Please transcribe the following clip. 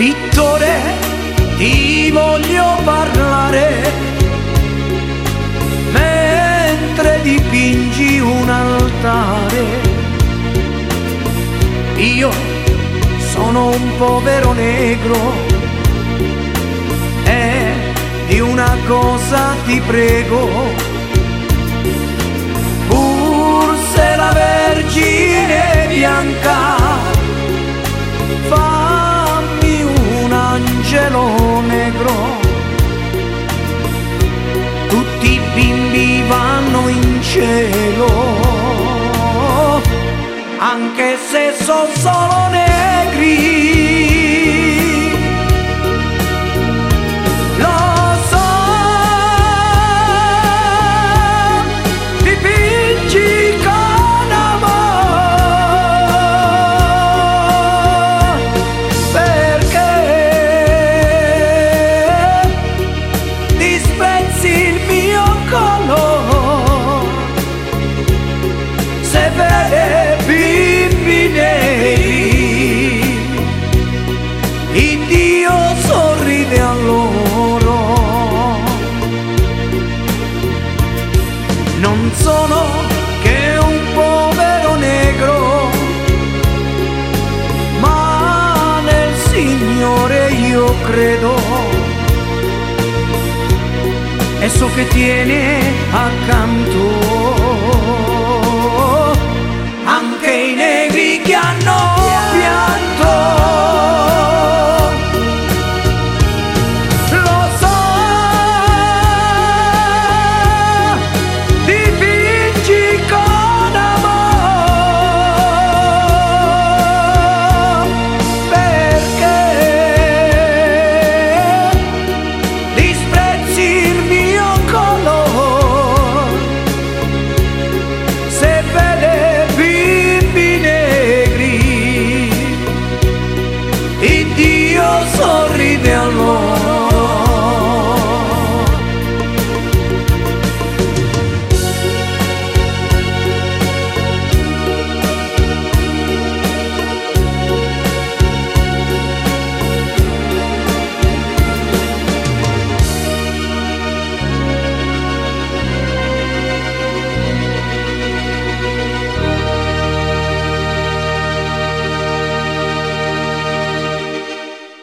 Pittore, ti voglio parlare mentre dipingi un altare. Io sono un povero negro e di una cosa ti prego, pur se la Vergine bianca, fammi un angelo negro. Tutti i bimbi vanno in cielo, anche se sono solo negri. Lo so, dipingi con amore, perché disprezzi il mio colore. Se vede bimbi neri, il Dio sorride a loro. Non sono che un povero negro, ma nel Signore io credo, e so che tiene accanto